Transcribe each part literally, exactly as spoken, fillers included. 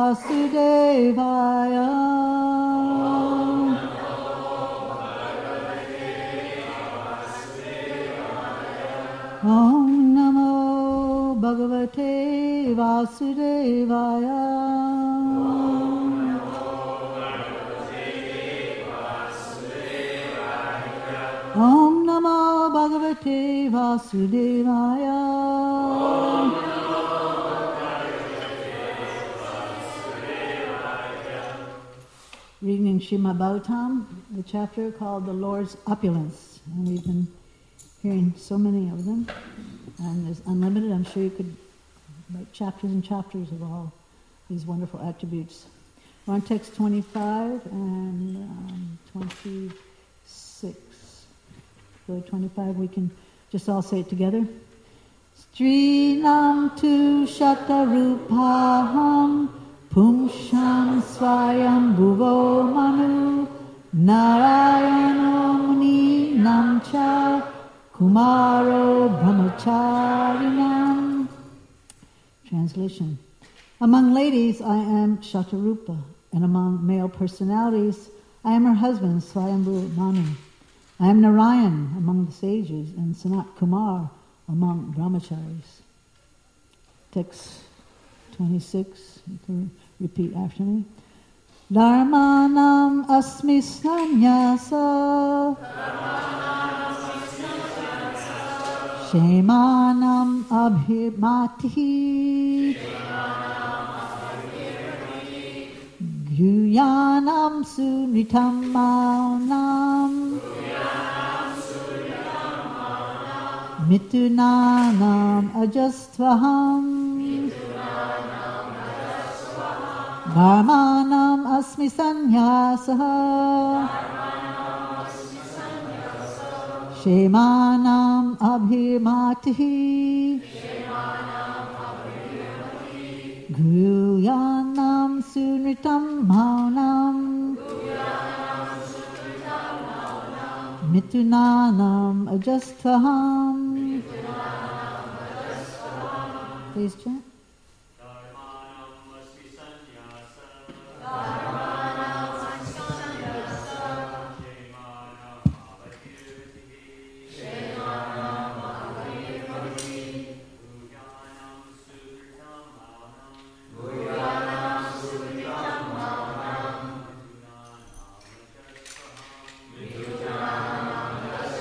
Vasudevaya. Om Namo Bhagavate Vasudevaya. Om Namo Bhagavate Vasudevaya. Reading in Srimad Bhagavatam, the chapter called The Lord's Opulence. And we've been hearing so many of them. And there's unlimited. I'm sure you could write chapters and chapters of all these wonderful attributes. We're on text twenty-five and um, twenty-six. Go to twenty-five, we can just all say it together. Strinam tu shatarupaham pumsham swayam bhuvo manu narayano muni namcha kumaro brahmacharinam. Translation. Among ladies I am Shatarupa, and among male personalities I am her husband Swayambhu Manu. I am Narayan among the sages and Sanat Kumar among brahmacharis. Text twenty-six, you can repeat after me. Dharmanam asmi sanyasa Shemanam abhimati Guyanam sunitam maunam Mitunanam ajastvaham Dharmanam asmi sanyasaha Shemanam abhimatihi Guyanam sunitam maunam Mitunanam ajastvaham. Please chant.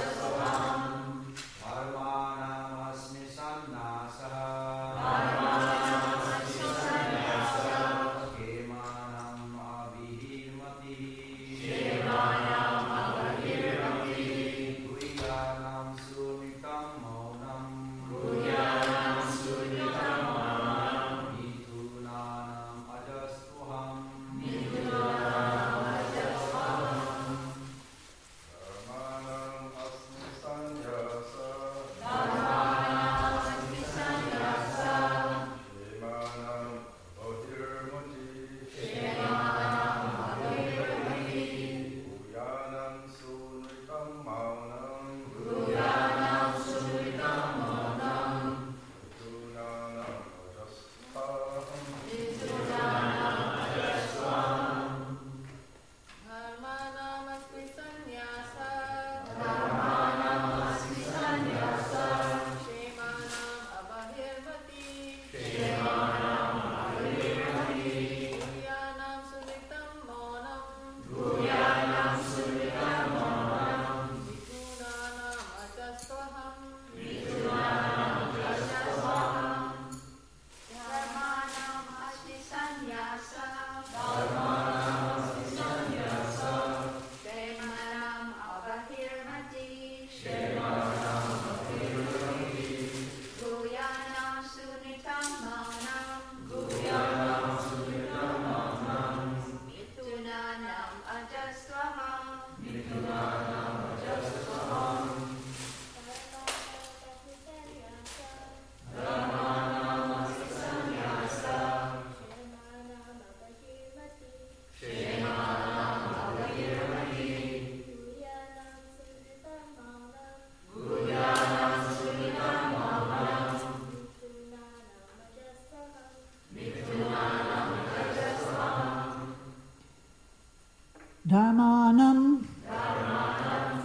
Dharma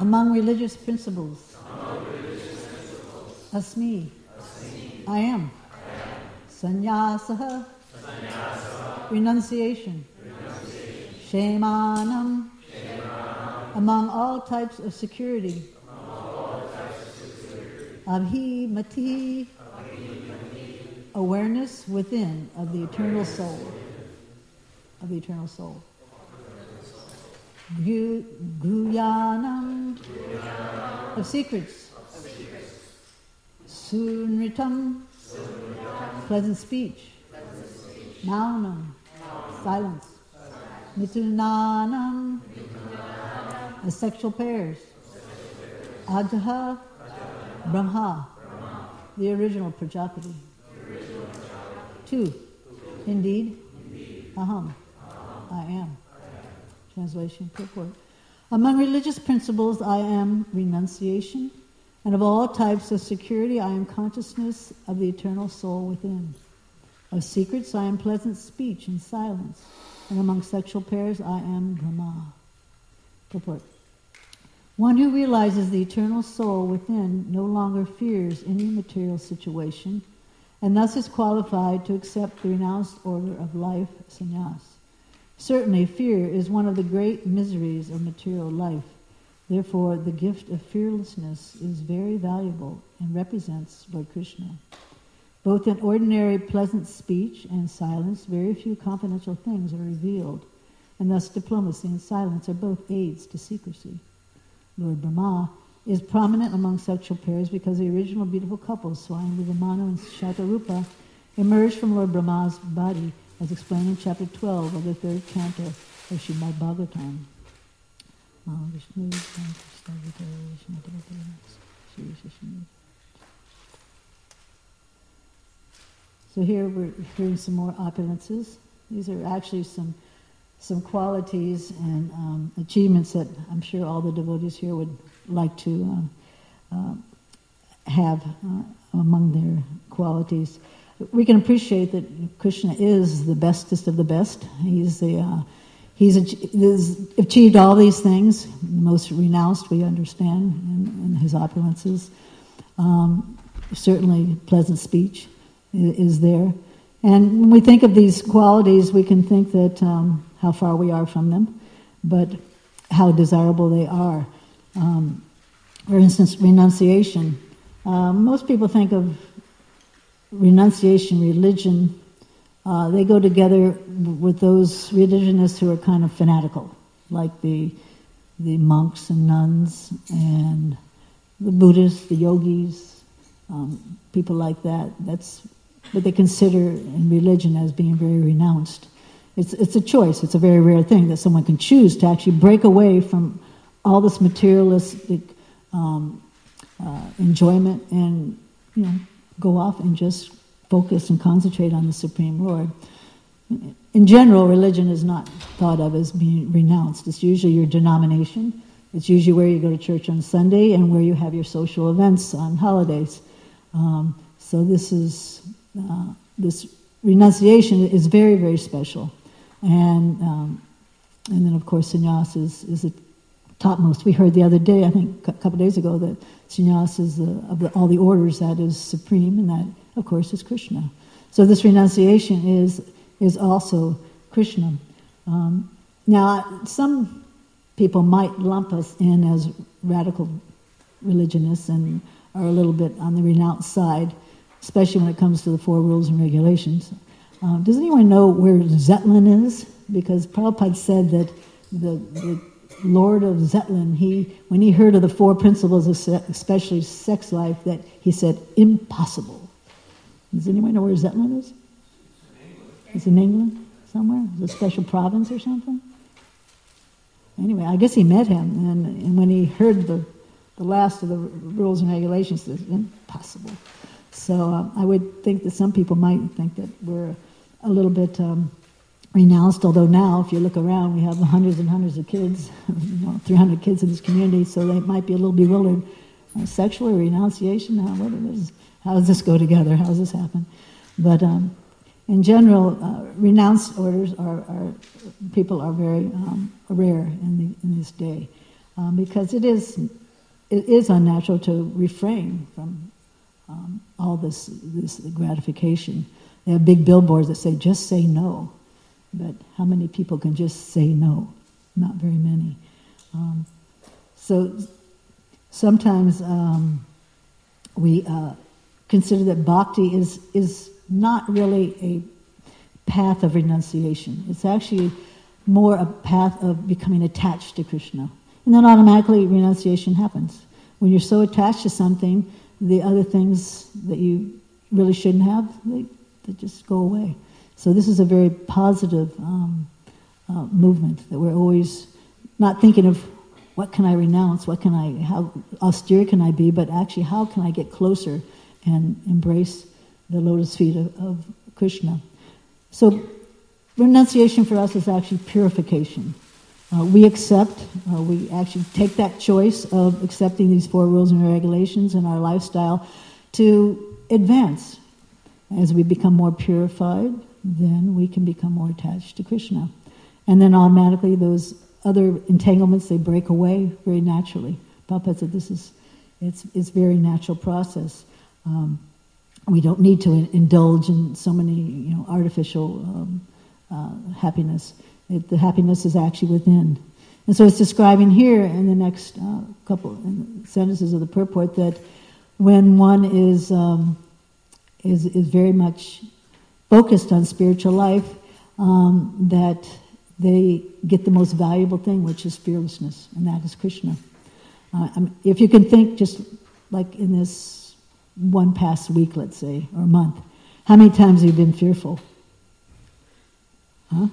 Among religious principles. Asmi. I am. Sannyasa. Renunciation. Shemanam. Among all types of security. Abhimati. Awareness within of the eternal soul. Of the eternal soul. Gu- Guyanam. Of secrets. Sunritam. Pleasant speech. Maunam. Silence. Mitunanam. As sexual pairs. Adha. Brahma. The original Prajapati. Two. Indeed. Aham. I am. Translation, purport. Among religious principles, I am renunciation, and of all types of security, I am consciousness of the eternal soul within. Of secrets, I am pleasant speech and silence, and among sexual pairs, I am Brahma. Purport. One who realizes the eternal soul within no longer fears any material situation, and thus is qualified to accept the renounced order of life, sannyas. Certainly, fear is one of the great miseries of material life. Therefore, the gift of fearlessness is very valuable and represents Lord Krishna. Both in ordinary pleasant speech and silence, very few confidential things are revealed, and thus diplomacy and silence are both aids to secrecy. Lord Brahma is prominent among sexual pairs because the original beautiful couples, Swayambhuva Manu and Shatarupa, emerged from Lord Brahma's body, as explained in chapter twelve of the third canto of Srimad Bhagavatam. So here we're hearing some more opulences. These are actually some some qualities and um, achievements that I'm sure all the devotees here would like to uh, uh, have uh, among their qualities. We can appreciate that Krishna is the bestest of the best. He's the uh, he's, ach- he's achieved all these things. The most renounced, we understand, in, in his opulences. Um, certainly, pleasant speech is, is there. And when we think of these qualities, we can think that um, how far we are from them, but how desirable they are. Um, for instance, renunciation. Uh, most people think of renunciation, religion, uh, they go together with those religionists who are kind of fanatical, like the the monks and nuns and the Buddhists, the yogis, um, people like that. That's what they consider in religion as being very renounced. It's it's a choice. It's a very rare thing that someone can choose to actually break away from all this materialistic um, uh, enjoyment and, you know, go off and just focus and concentrate on the Supreme Lord. In general, religion is not thought of as being renounced. It's usually your denomination. It's usually where you go to church on Sunday and where you have your social events on holidays. Um, so this is uh, this renunciation is very, very special. And um, and then, of course, sannyas is, is the topmost. We heard the other day, I think a couple of days ago, that sannyas is the, of the, all the orders, that is supreme, and that, of course, is Krishna. So this renunciation is is also Krishna. Um, now, some people might lump us in as radical religionists and are a little bit on the renounced side, especially when it comes to the four rules and regulations. Uh, does anyone know where Zetlin is? Because Prabhupada said that the, the Lord of Zetlin, he when he heard of the four principles of se- especially sex life, that he said, impossible. Does anyone know where Zetlin is? It's in England somewhere? Is it a special province or something? Anyway, I guess he met him, and, and when he heard the, the last of the rules and regulations, he said, impossible. So uh, I would think that some people might think that we're a little bit um, renounced, although now, if you look around, we have hundreds and hundreds of kids, you know, three hundred kids in this community, so they might be a little bewildered. Uh, sexual renunciation, how, what is, how does this go together? How does this happen? But um, in general, uh, renounced orders are, are people are very um, rare in, the, in this day, um, because it is it is unnatural to refrain from um, all this this gratification. They have big billboards that say, just say no. But how many people can just say no? Not very many. Um, so sometimes um, we uh, consider that bhakti is, is not really a path of renunciation. It's actually more a path of becoming attached to Krishna. And then automatically renunciation happens. When you're so attached to something, the other things that you really shouldn't have, they, they just go away. So this is a very positive um, uh, movement, that we're always not thinking of what can I renounce, what can I, how austere can I be, but actually how can I get closer and embrace the lotus feet of, of Krishna. So renunciation for us is actually purification. Uh, we accept, uh, we actually take that choice of accepting these four rules and regulations in our lifestyle to advance. As we become more purified, then we can become more attached to Krishna. And then automatically those other entanglements, they break away very naturally. Prabhupada said this is, it's it's a very natural process. Um, we don't need to in, indulge in so many, you know, artificial um, uh, happiness. It, the happiness is actually within. And so it's describing here in the next uh, couple sentences of the purport that when one is um, is is very much focused on spiritual life, um, that they get the most valuable thing, which is fearlessness, and that is Krishna. Uh, I mean, if you can think just like in this one past week, let's say, or month, how many times have you been fearful? Huh?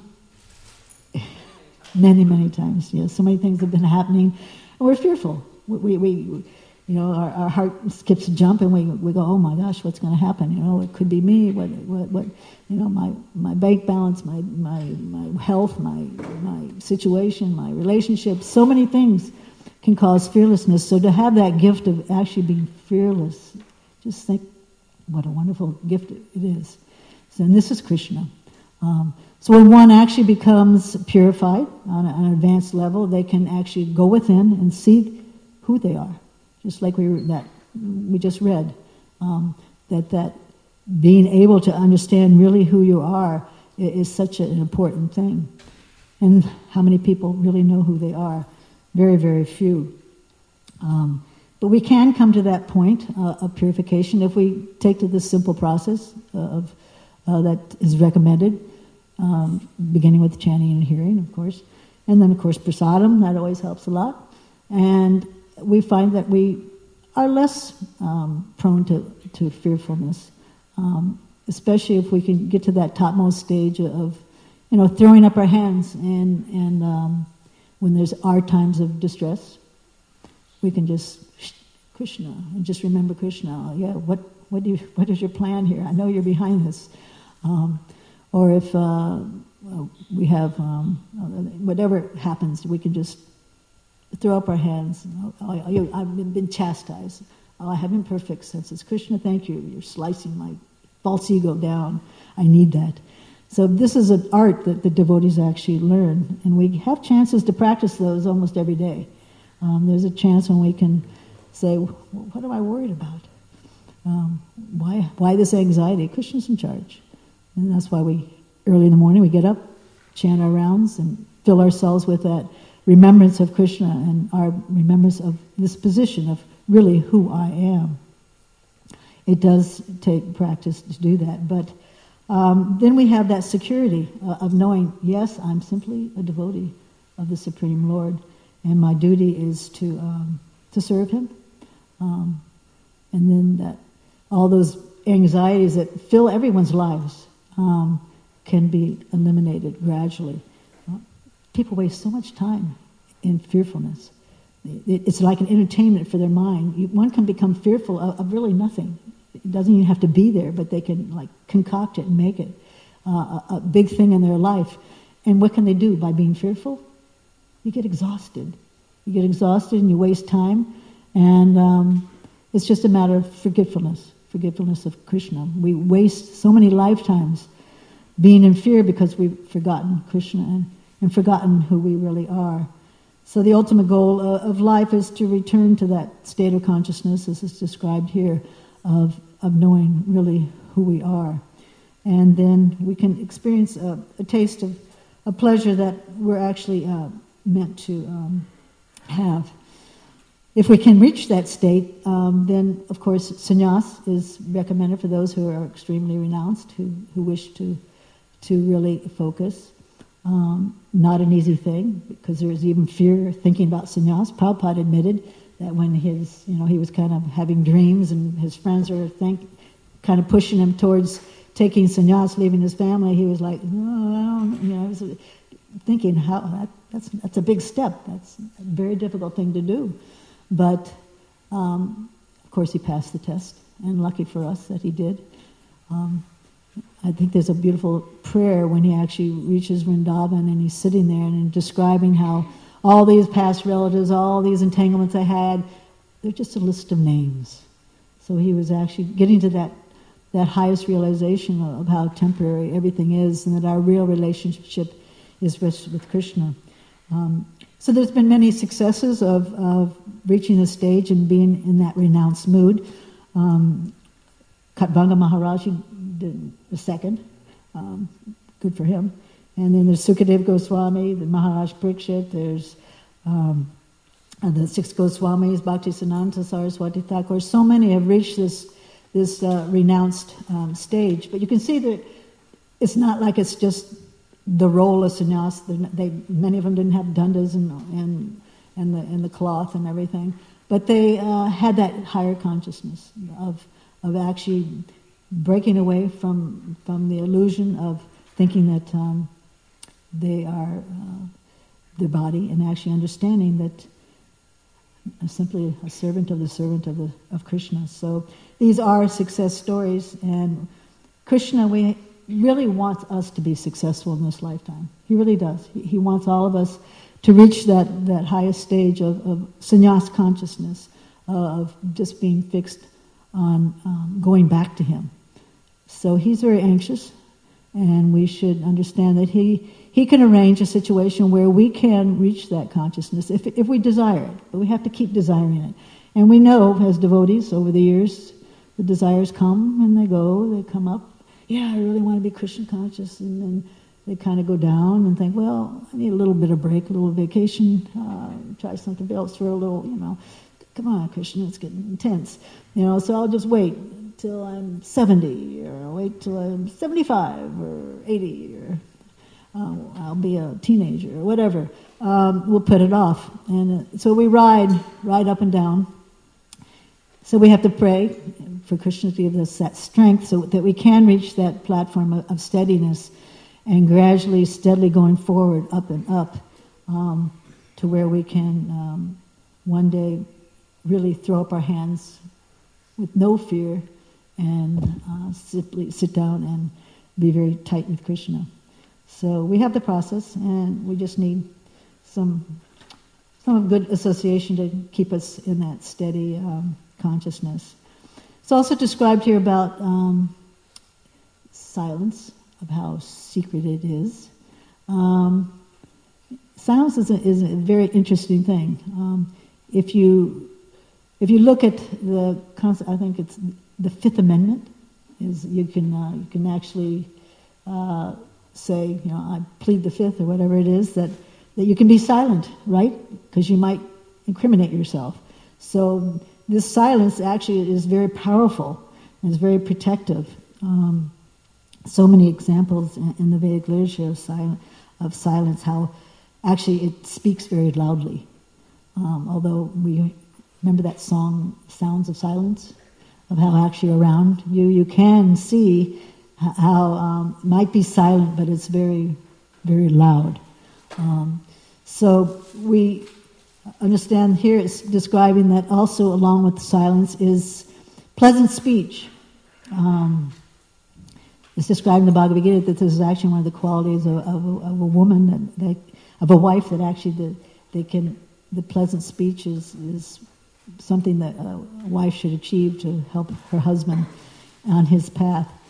Many, many times, yes. So many things have been happening, and we're fearful. We, we, we you know, our, our heart skips a jump, and we we go, oh my gosh, what's going to happen? You know, it could be me. What, what, what? You know, my, my bank balance, my my my health, my my situation, my relationships. So many things can cause fearlessness. So to have that gift of actually being fearless, just think what a wonderful gift it is. So, and this is Krishna. Um, so when one actually becomes purified on, a, on an advanced level, they can actually go within and see who they are. Just like we that we just read, um, that that being able to understand really who you are is, is such an important thing. And how many people really know who they are? Very, very few. Um, but we can come to that point uh, of purification if we take to this simple process of uh, that is recommended, um, beginning with chanting and hearing, of course, and then of course prasadam. That always helps a lot, and we find that we are less um, prone to, to fearfulness, um, especially if we can get to that topmost stage of, you know, throwing up our hands, and and um, when there's our times of distress, we can just Krishna and just remember Krishna. Yeah, what what do you, what is your plan here? I know you're behind this. Um, or if uh, we have um, whatever happens, we can just throw up our hands. Oh, I've been chastised. Oh, I have imperfect senses. Krishna, thank you. You're slicing my false ego down. I need that. So this is an art that the devotees actually learn, and we have chances to practice those almost every day. Um, there's a chance when we can say, what am I worried about? Um, why, why this anxiety? Krishna's in charge. And that's why we, early in the morning, we get up, chant our rounds, and fill ourselves with that remembrance of Krishna and our remembrance of this position of really who I am. It does take practice to do that, but um, then we have that security uh, of knowing, yes, I'm simply a devotee of the Supreme Lord, and my duty is to um, to serve Him. Um, and then that all those anxieties that fill everyone's lives um, can be eliminated gradually. Uh, people waste so much time in fearfulness. It, it's like an entertainment for their mind. You, one can become fearful of, of really nothing. It doesn't even have to be there, but they can like concoct it and make it uh, a, a big thing in their life. And what can they do by being fearful? You get exhausted. You get exhausted and you waste time. And um, it's just a matter of forgetfulness, forgetfulness of Krishna. We waste so many lifetimes being in fear because we've forgotten Krishna and, and forgotten who we really are. So the ultimate goal uh, of life is to return to that state of consciousness, as is described here, of, of knowing really who we are. And then we can experience a, a taste of a pleasure that we're actually uh, meant to um, have. If we can reach that state, um, then of course sannyas is recommended for those who are extremely renounced, who, who wish to to really focus. Um, not an easy thing, because there is even fear thinking about sannyas. Prabhupada admitted that when his, you know, he was kind of having dreams and his friends were think, kind of pushing him towards taking sannyas, leaving his family, he was like, oh, I don't, you know, I was thinking, how that, that's that's a big step. That's a very difficult thing to do. But, um, of course, he passed the test, and lucky for us that he did. Um, I think there's a beautiful prayer when he actually reaches Vrindavan and he's sitting there and describing how all these past relatives, all these entanglements I had, they're just a list of names. So he was actually getting to that, that highest realization of how temporary everything is, and that our real relationship is with, with Krishna. Um, so there's been many successes of, of reaching this stage and being in that renounced mood. Um, Katvanga Maharaj, he did the second. Um, good for him. And then there's Sukadev Goswami, the Maharaj Parikshit, there's um, and the six Goswamis, Bhaktisiddhanta Saraswati Thakur. So many have reached this this uh, renounced um, stage. But you can see that it's not like it's just the role of sannyas. They, many of them didn't have dandas and and and the and the cloth and everything, but they uh, had that higher consciousness of of actually breaking away from from the illusion of thinking that um, they are uh, their body, and actually understanding that I'm simply a servant of the servant of the of Krishna. So these are success stories, and Krishna we really wants us to be successful in this lifetime. He really does. He, he wants all of us to reach that, that highest stage of, of sannyas consciousness, uh, of just being fixed on um, going back to him. So he's very anxious, and we should understand that he he can arrange a situation where we can reach that consciousness if if we desire it, but we have to keep desiring it. And we know, as devotees, over the years, the desires come and they go, they come up. Yeah, I really want to be Krishna conscious, and then they kind of go down and think, well, I need a little bit of break, a little vacation, uh, try something else for a little, you know, come on, Krishna, it's getting intense. You know, so I'll just wait till I'm seventy, or I'll wait till I'm seventy-five, or eighty, or uh, I'll be a teenager, or whatever. Um, we'll put it off. And uh, so we ride, ride up and down. So we have to pray for Krishna to give us that strength so that we can reach that platform of, of steadiness, and gradually, steadily going forward, up and up, um, to where we can um, one day really throw up our hands with no fear and uh, simply sit down and be very tight with Krishna. So we have the process, and we just need some some good association to keep us in that steady um, consciousness. It's also described here about um, silence, of how secret it is. Um, silence is a, is a very interesting thing. Um, if you if you look at the concept, I think it's the Fifth Amendment. Is you can uh, you can actually uh, say, you know, I plead the Fifth, or whatever it is, that that you can be silent, right? Because you might incriminate yourself. So this silence actually is very powerful and is very protective. Um, so many examples in, in the Vedic literature of, sil- of silence, how actually it speaks very loudly. Um, although we remember that song, Sounds of Silence, of how actually around you, you can see how um, it might be silent, but it's very, very loud. Um, so we understand here it's describing that also along with silence is pleasant speech. Um, it's described in the Bhagavad Gita that this is actually one of the qualities of, of, a, of a woman, that, that, of a wife, that actually the, they can, the pleasant speech is, is something that a wife should achieve to help her husband on his path.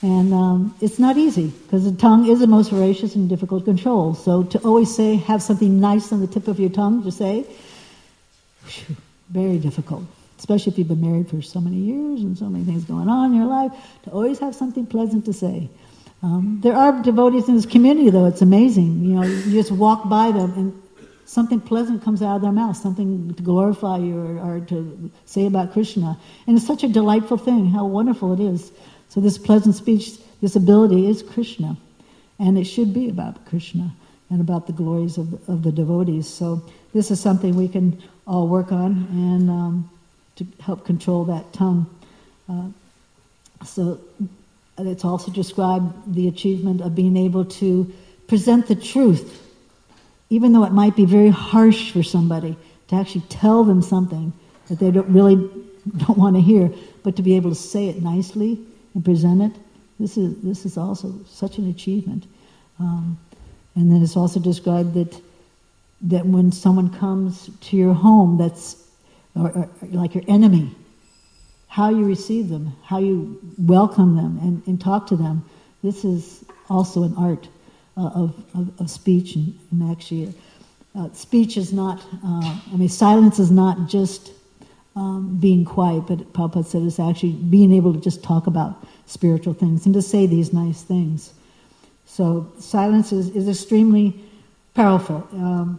And um, it's not easy, because the tongue is the most voracious and difficult to control. So to always say, have something nice on the tip of your tongue to say, whew, very difficult. Especially if you've been married for so many years and so many things going on in your life, to always have something pleasant to say. Um, there are devotees in this community, though. It's amazing. You know, you just walk by them and something pleasant comes out of their mouth, something to glorify you or, or to say about Krishna. And it's such a delightful thing, how wonderful it is. So this pleasant speech, this ability is Krishna. And it should be about Krishna and about the glories of the, of the devotees. So this is something we can all work on and um, to help control that tongue. Uh, so it's also described the achievement of being able to present the truth, even though it might be very harsh for somebody, to actually tell them something that they don't really don't want to hear, but to be able to say it nicely and present it. This is this is also such an achievement. Um, and then it's also described that that when someone comes to your home, that's or, or, like your enemy, how you receive them, how you welcome them and, and talk to them. This is also an art uh, of, of of speech, and, and actually, uh, speech is not. Uh, I mean, silence is not just um, being quiet, but Prabhupada said it's actually being able to just talk about spiritual things and to say these nice things. So silence is, is extremely powerful. Um,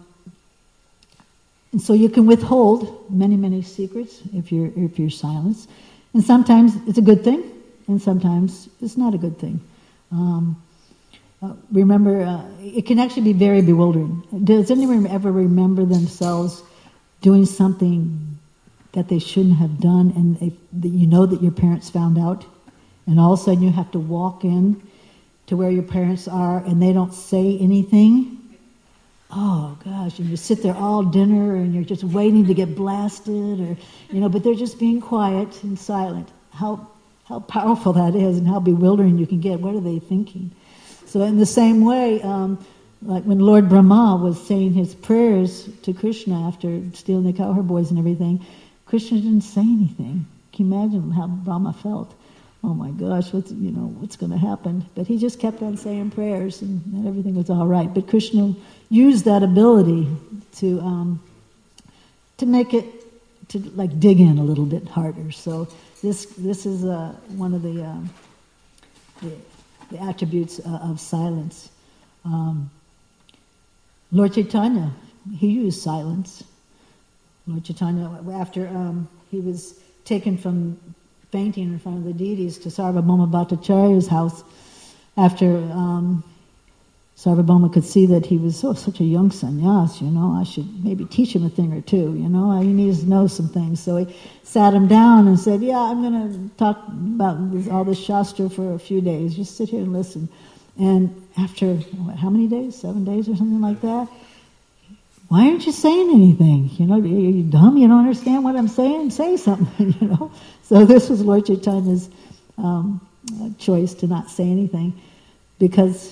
and so you can withhold many, many secrets if you're if you're silenced. And sometimes it's a good thing, and sometimes it's not a good thing. Um, uh, remember, uh, it can actually be very bewildering. Does anyone ever remember themselves doing something that they shouldn't have done, and they, that you know that your parents found out, and all of a sudden you have to walk in to where your parents are, and they don't say anything? Oh gosh, and you sit there all dinner and you're just waiting to get blasted, or you know, but they're just being quiet and silent. How how powerful that is, and how bewildering you can get. What are they thinking? So in the same way, um, like when Lord Brahma was saying his prayers to Krishna after stealing the cowherd boys and everything, Krishna didn't say anything. Can you imagine how Brahma felt? Oh my gosh, what's you know what's going to happen? But he just kept on saying prayers, and, and everything was all right. But Krishna used that ability to um, to make it to like dig in a little bit harder. So this this is uh, one of the, um, the the attributes uh, of silence. Um, Lord Chaitanya, he used silence. Lord Chaitanya, after um, he was taken from fainting in front of the deities to Sarvabhauma Bhattacharya's house, after um, Sarvabhauma could see that he was oh, such a young sannyas, you know, I should maybe teach him a thing or two, you know, he needs to know some things. So he sat him down and said, yeah, I'm going to talk about this, all this Shastra for a few days, just sit here and listen. And after, what, how many days, seven days or something like that, why aren't you saying anything? You know, are you dumb? You don't understand what I'm saying? Say something, you know. So this was Lord Chaitanya's um, choice to not say anything, because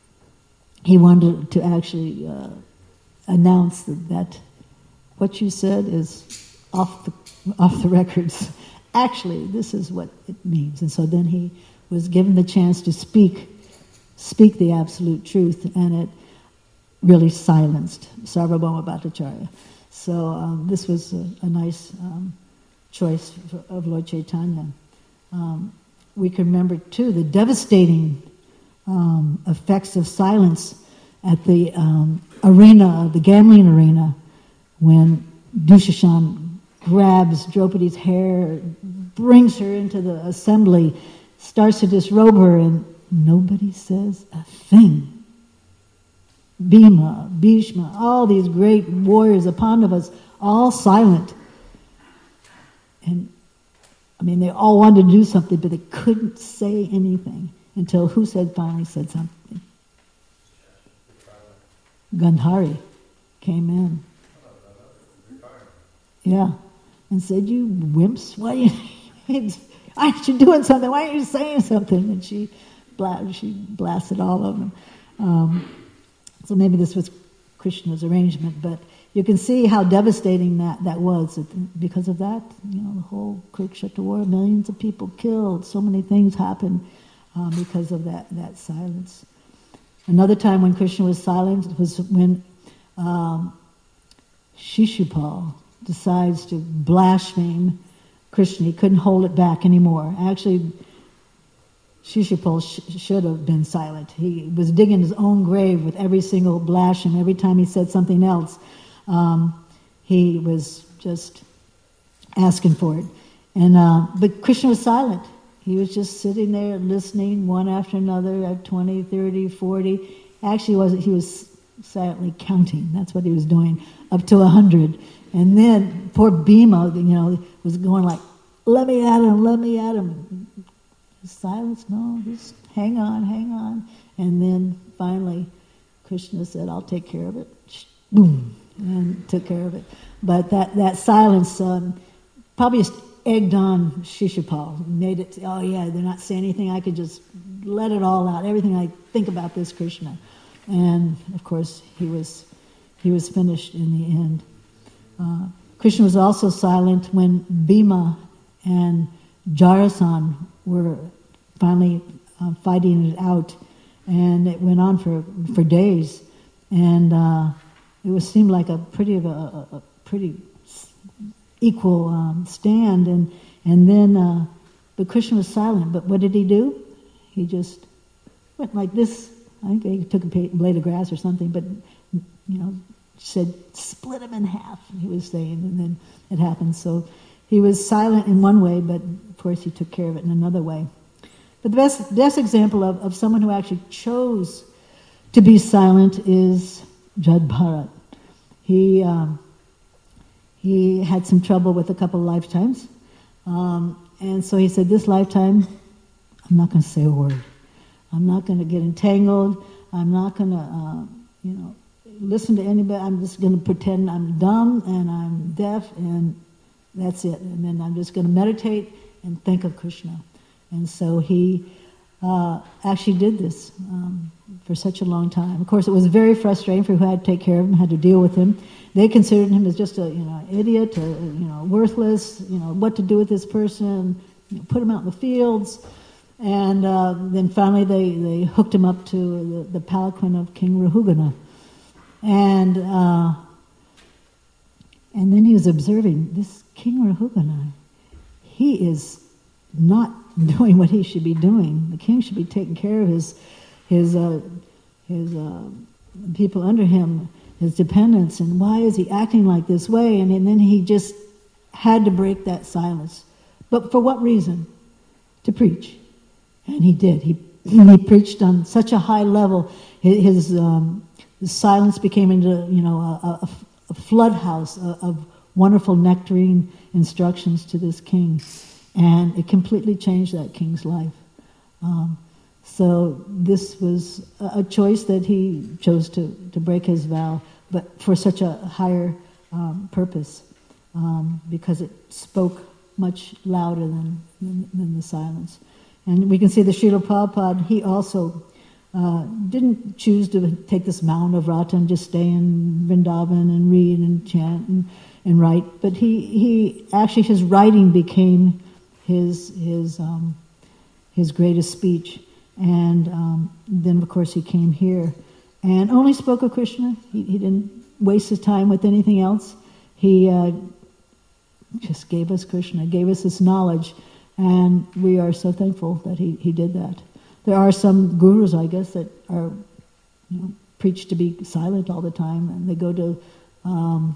he wanted to actually uh, announce that, that what you said is off the off the records. Actually, this is what it means. And so then he was given the chance to speak, speak the absolute truth, and it really silenced Sarvabhauma Bhattacharya. So um, this was a, a nice um, choice for, of Lord Chaitanya. Um, we can remember too the devastating um, effects of silence at the um, arena, the gambling arena, when Dushashan grabs Draupadi's hair, brings her into the assembly, starts to disrobe her, and nobody says a thing. Bhima, Bhishma, all these great warriors, the Pandavas, all silent. And, I mean, they all wanted to do something, but they couldn't say anything until who said finally said something? Gandhari came in. Yeah. And said, you wimps, why are you, aren't you doing something? Why aren't you saying something? And she, bla- she blasted all of them. Um, So maybe this was Krishna's arrangement, but you can see how devastating that, that was. Because of that, you know, the whole Kurukshetra war, millions of people killed, so many things happened. uh, because of that, that silence. Another time when Krishna was silent was when um, Shishupal decides to blaspheme Krishna. He couldn't hold it back anymore. Actually, Shishupal sh- should have been silent. He was digging his own grave with every single blasphemy. Every time he said something else, um, he was just asking for it. And uh, but Krishna was silent. He was just sitting there listening one after another at twenty, thirty, forty. Actually, wasn't he was silently counting. That's what he was doing, up to one hundred. And then poor Bhima, you know, was going like, let me at him, let me at him. Silence, no, just hang on, hang on. And then finally, Krishna said, I'll take care of it. Boom, and took care of it. But that, that silence um, probably just egged on Shishupal, made it, oh yeah, they're not saying anything, I could just let it all out, everything I think about this Krishna. And of course, he was he was finished in the end. Uh, Krishna was also silent when Bhima and Jarasan were finally uh, fighting it out, and it went on for for days, and uh, it was seemed like a pretty of a, a, a pretty equal um, stand, and and then uh, but Krishna was silent. But what did he do? He just went like this. I think he took a blade of grass or something, but you know, said split him in half. He was saying, and then it happened. So he was silent in one way, but of course he took care of it in another way. But the best best example of, of someone who actually chose to be silent is Jad Bharat. He um, he had some trouble with a couple of lifetimes, um, and so he said, "This lifetime, I'm not going to say a word. I'm not going to get entangled. I'm not going to, uh, you know, listen to anybody. I'm just going to pretend I'm dumb and I'm deaf, and that's it. And then I'm just going to meditate and think of Krishna." And so he uh, actually did this um, for such a long time. Of course, it was very frustrating for who had to take care of him, had to deal with him. They considered him as just a, you know, idiot, or, you know, worthless. You know, what to do with this person? You know, put him out in the fields. And uh, then finally they, they hooked him up to the, the palanquin of King Rahugana. And uh, and then he was observing, this King Rahugana, he is not doing what he should be doing. The king should be taking care of his his uh, his uh, people under him, his dependents, and why is he acting like this way? And, and then he just had to break that silence. But for what reason? To preach. And he did. He he preached on such a high level. His, his, um, his silence became into, you know, a, a, a flood house of, of wonderful nectarine instructions to this king, and it completely changed that king's life. Um, so this was a, a choice that he chose to to break his vow, but for such a higher um, purpose, um, because it spoke much louder than, than than the silence. And we can see the Srila Prabhupada, he also uh, didn't choose to take this mound of Vrata and just stay in Vrindavan and read and chant and, and write. But he, he actually, his writing became his his um, his greatest speech. And um, then, of course, he came here and only spoke of Krishna. He, he didn't waste his time with anything else. He uh, just gave us Krishna, gave us this knowledge. And we are so thankful that he, he did that. There are some gurus, I guess, that are, you know, preach to be silent all the time, and they go to um,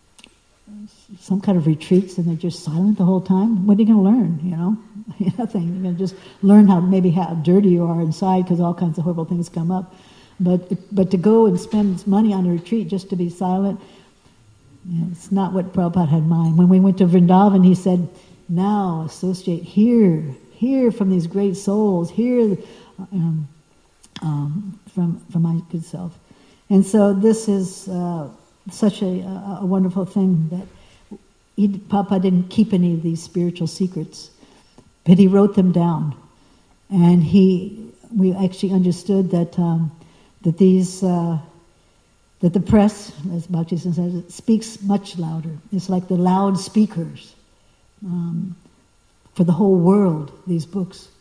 some kind of retreats and they're just silent the whole time. What are you going to learn? You know, nothing. You're going to just learn how maybe how dirty you are inside, because all kinds of horrible things come up. But but to go and spend money on a retreat just to be silent, you know, it's not what Prabhupada had in mind. When we went to Vrindavan, he said, now associate, hear, hear from these great souls, hear um, um, from from my good self. And so this is uh, such a, a wonderful thing that he, Prabhupada didn't keep any of these spiritual secrets, but he wrote them down. And he, we actually understood that um, that these, uh, that the press, as Bhakti says, it speaks much louder. It's like the loudspeakers. Um, for the whole world, these books.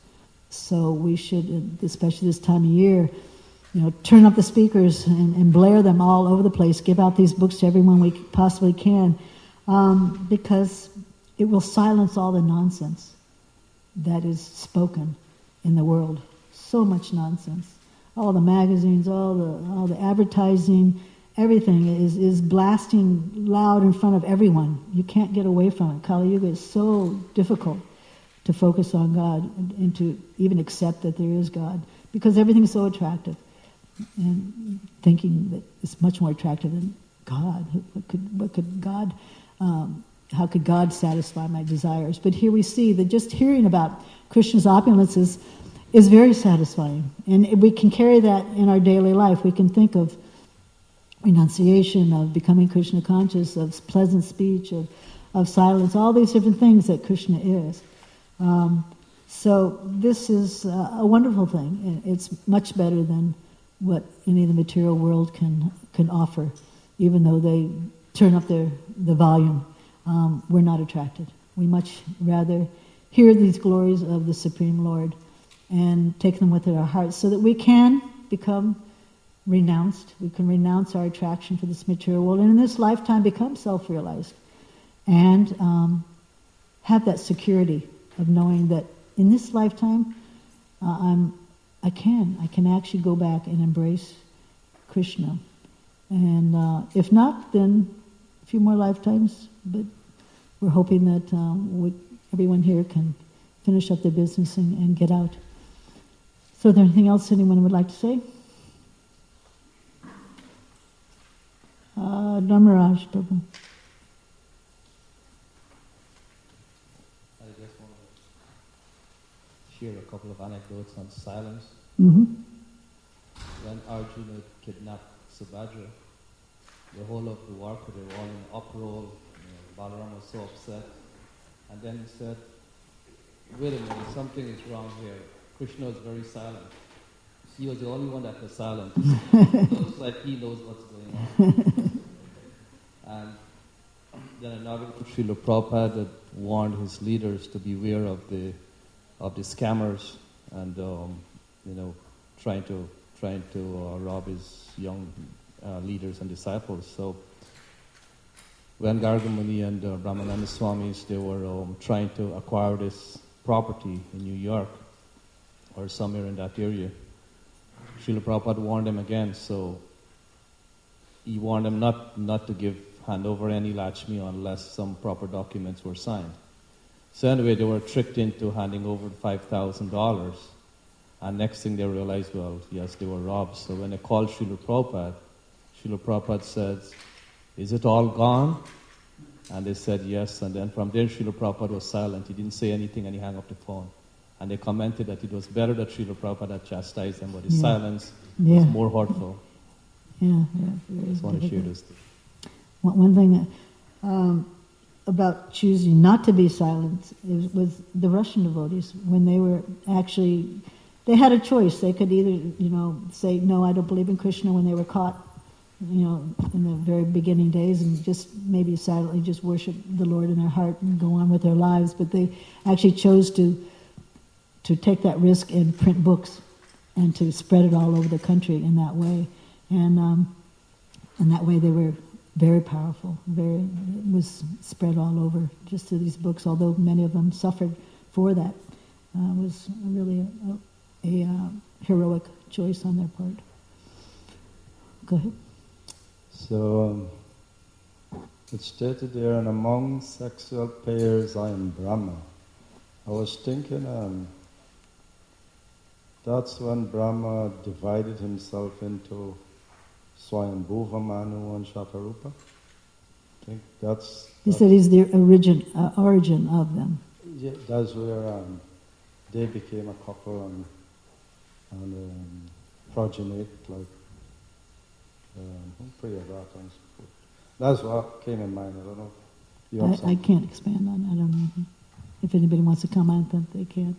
So we should, especially this time of year, you know, turn up the speakers and, and blare them all over the place. Give out these books to everyone we possibly can, um, because it will silence all the nonsense that is spoken in the world. So much nonsense. All the magazines, all the all the advertising, everything is, is blasting loud in front of everyone. You can't get away from it. Kali Yuga is so difficult to focus on God and, and to even accept that there is God, because everything's so attractive. And thinking that it's much more attractive than God. What could, what could God, um, how could God satisfy my desires? But here we see that just hearing about Krishna's opulences is very satisfying. And we can carry that in our daily life. We can think of renunciation, of becoming Krishna conscious, of pleasant speech, of, of silence, all these different things that Krishna is. Um, so this is uh, a wonderful thing. It's much better than what any of the material world can can offer, even though they turn up their the volume. Um, we're not attracted. We much rather hear these glories of the Supreme Lord and take them within our hearts, so that we can become renounced. We can renounce our attraction for this material world, and in this lifetime become self-realized, and um, have that security of knowing that in this lifetime, uh, I'm. I can. I can actually go back and embrace Krishna. And uh, if not, then a few more lifetimes. But we're hoping that uh, we, everyone here can finish up their business and, and get out. So is there anything else anyone would like to say? Uh, Dharmaraj, Prabhu. Share a couple of anecdotes on silence. Mm-hmm. When Arjuna kidnapped Subhadra, the whole of the Dwarka, they were all in uproar. You know, Balaram was so upset. And then he said, wait a minute, something is wrong here. Krishna is very silent. He was the only one that was silent. It looks like he knows what's going on. And then another, Srila Prabhupada had warned his leaders to beware of the of the scammers and um, you know trying to trying to uh, rob his young uh, leaders and disciples. So when Gargamuni and uh, Brahmananda Swamis, they were um, trying to acquire this property in New York or somewhere in that area, Srila Prabhupada warned them again. So he warned them not not to give hand over any Lakshmi unless some proper documents were signed. So anyway, they were tricked into handing over five thousand dollars. And next thing they realized, well, yes, they were robbed. So when they called Srila Prabhupada, Srila Prabhupada said, is it all gone? And they said yes. And then from there, Srila Prabhupada was silent. He didn't say anything and he hung up the phone. And they commented that it was better that Srila Prabhupada had chastised them, but his yeah. silence yeah. was more hurtful. Yeah, yeah. I just want to share this. One, one thing that, um, about choosing not to be silent is, was the Russian devotees. When they were actually, they had a choice. They could either, you know, say, no, I don't believe in Krishna when they were caught, you know, in the very beginning days, and just maybe silently just worship the Lord in their heart and go on with their lives. But they actually chose to to take that risk and print books and to spread it all over the country in that way. And um, and that way they were very powerful. Very, it was spread all over just through these books, although many of them suffered for that. Uh, it was really a, a, a uh, heroic choice on their part. Go ahead. So, um, it's stated there, and among sexual pairs I am Brahma. I was thinking, um, that's when Brahma divided himself into Swayambhuva, Manu, and Shatarupa. I think that's... He that's said he's the origin, uh, origin of them. Yeah, that's where um, they became a couple and, and um, progenate, like um, Priyavata and so forth. That's what came in mind. I don't know. You have I, I can't expand on it. I don't know. If anybody wants to comment, then they can.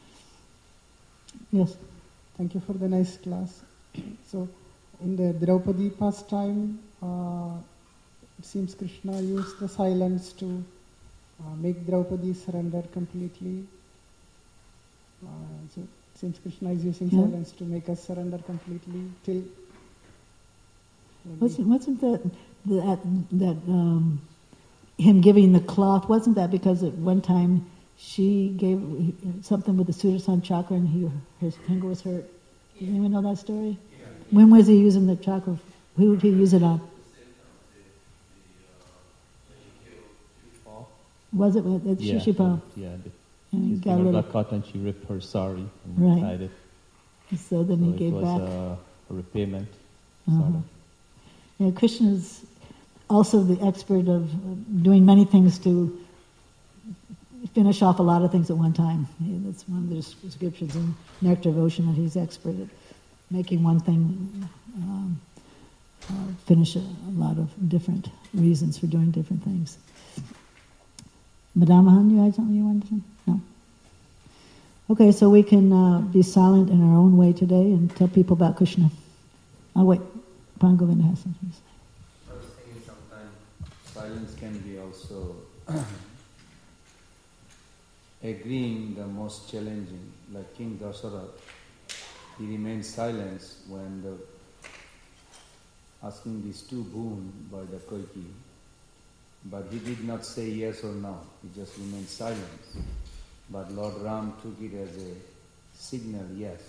Yes. Thank you for the nice class. So, in the Draupadi pastime, uh, it seems Krishna used the silence to uh, make Draupadi surrender completely. Uh, so Seems Krishna is using Yeah. silence to make us surrender completely till. Wasn't, wasn't that, that, that um, him giving the cloth, wasn't that because at one time she gave something with the Sudarshan chakra and he, his finger was hurt? Does anyone know that story? Yeah. When was he using the chakra? Who did he use it on? Was it with at Yeah, Shishupal? yeah. The, And he his got a finger little, got caught and she ripped her sari and Right. tied it. so then So he it gave was back. a, a repayment. Uh-huh. Sort of. Yeah, Krishna is also the expert of uh, doing many things to finish off a lot of things at one time. Yeah, that's one of the descriptions in Nectar of Ocean, that he's expert at making one thing um, uh, finish a, a lot of different reasons for doing different things. Madame Mahan, you had something you wanted to say? No. Okay, so we can uh, be silent in our own way today and tell people about Krishna. Oh wait, Pangovinda has something to say. I was thinking sometimes silence can be also agreeing the most challenging. Like King Dasarath, he remained silent when the asking these two boon by the Kaikeyi. But he did not say yes or no, he just remained silent. But Lord Ram took it as a signal, yes.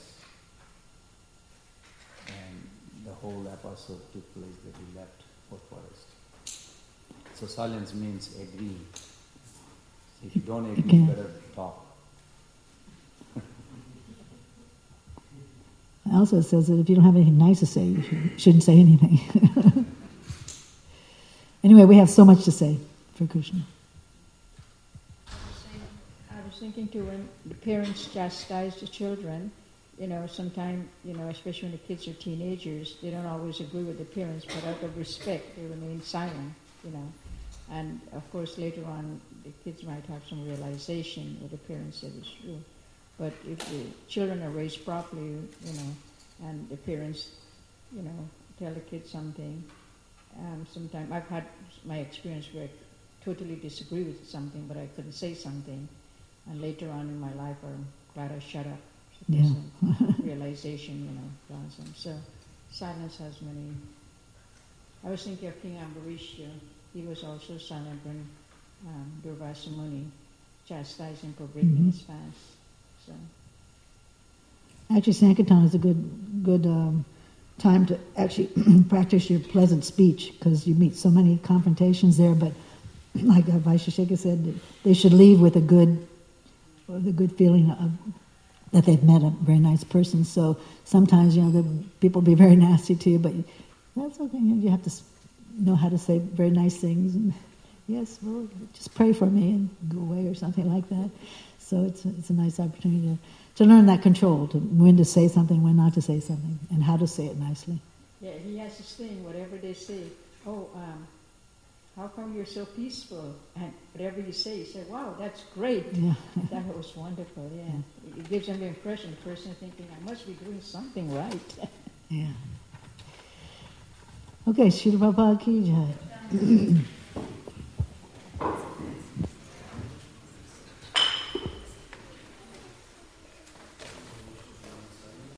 And the whole episode took place that he left for forest. So silence means agreeing. If you don't agree, Okay. you better talk. It also says that if you don't have anything nice to say, you should, shouldn't say anything. Anyway, we have so much to say for Krishna. I was saying- I was thinking too, when the parents chastise the children, you know, sometimes, you know, especially when the kids are teenagers, they don't always agree with the parents, but out of respect, they remain silent, you know. And of course, later on, the kids might have some realization what the parents said is true. But if the children are raised properly, you know, and the parents, you know, tell the kids something, um, sometimes I've had my experience where I totally disagree with something, but I couldn't say something. And later on in my life, I'm glad I shut up. So Yeah. there's some realization, you know, blossom. So silence has many. I was thinking of King Ambarish. He was also silent when um, Durvasa Muni chastised him for breaking Mhm. his fast. So Actually, Sankirtan is a good good um, time to actually practice your pleasant speech, because you meet so many confrontations there. But like uh, Vaisheshika said, they should leave with a good, with a good feeling of that they've met a very nice person. So sometimes, you know, the people be very nasty to you, but that's okay. You know, you have to s- know how to say very nice things. And yes, well, just pray for me and go away or something like that. So it's a, it's a nice opportunity to, to learn that control, to when to say something, when not to say something, and how to say it nicely. yeah, he has this thing. Whatever they say, oh, um, how come you're so peaceful? And whatever you say, you say, wow, that's great. Yeah. That was wonderful. Yeah, it gives them the impression, the person thinking, I must be doing something right. Yeah. Okay, Srila Prabhupada ki jai.